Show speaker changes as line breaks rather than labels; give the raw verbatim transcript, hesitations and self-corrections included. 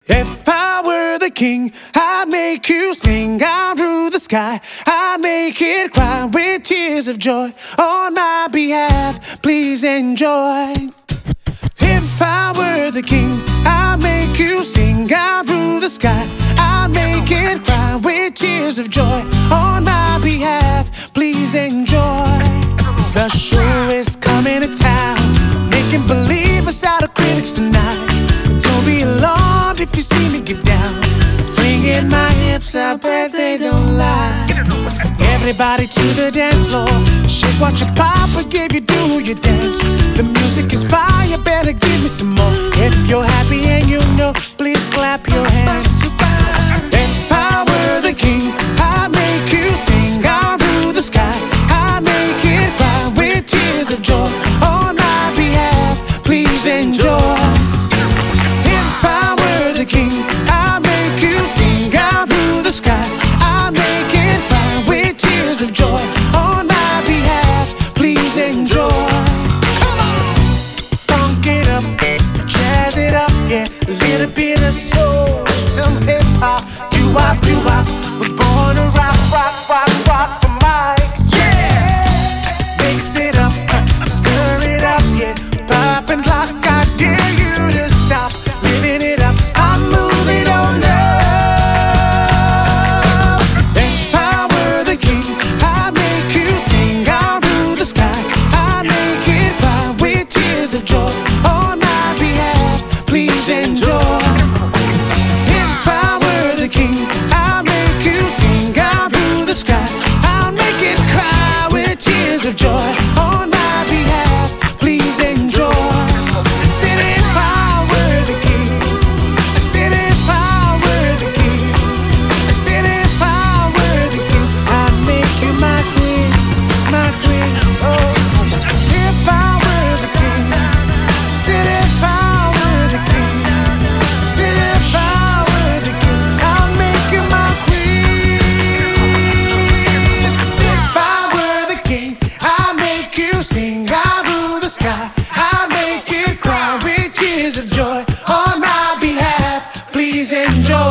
If I were the king, I'd make you sing out through the sky. I'd make it cry with tears of joy on my behalf. Please enjoy. If I were the king, I'd make you sing out through the sky. I'd make it cry with tears of joy on my behalf. Please enjoy. The show is coming to town, making believers out of critics tonight. Don't be alarmed if you see me get down, swinging my hips, I bet they don't lie. Everybody to the dance floor, shake what your papa gave you, do your dance. The music is fire, better give me some more. If you're happy and you know, please clap your hands. If I were the king, I'd make you sing out through the sky. I'd make it cry with tears of joy on my behalf. Please enjoy. If I were the king, I'd make you sing out through the sky. I'd make it cry with tears of joy on my behalf. Please enjoy. Come on, funk it up, jazz it up, yeah. A little bit of soul, some hip hop. Do wop, do wop. Was born to rock, rock, rock, rock the mic. Yeah, mix it up, stir it up, yeah. Pop and lock, I dare you to stop. Living it up, I'm moving on up. If I were the king, I'd make you sing out through the sky. I'd make it cry with tears of joy on my behalf. Please enjoy. If I were the king, I'd make you sing out through the sky. I'll make it cry with tears of joy on my behalf. Please enjoy. Said if I were the king, I said if I were the king, I said if I were the king, I'd make you my queen, my queen. Oh, if I were the king, said if I were the king, said if I were the king, I'd make you my queen. If I were the king, I'd make you sing out through the sky. I'd make it cry with tears of joy on my behalf. Please enjoy.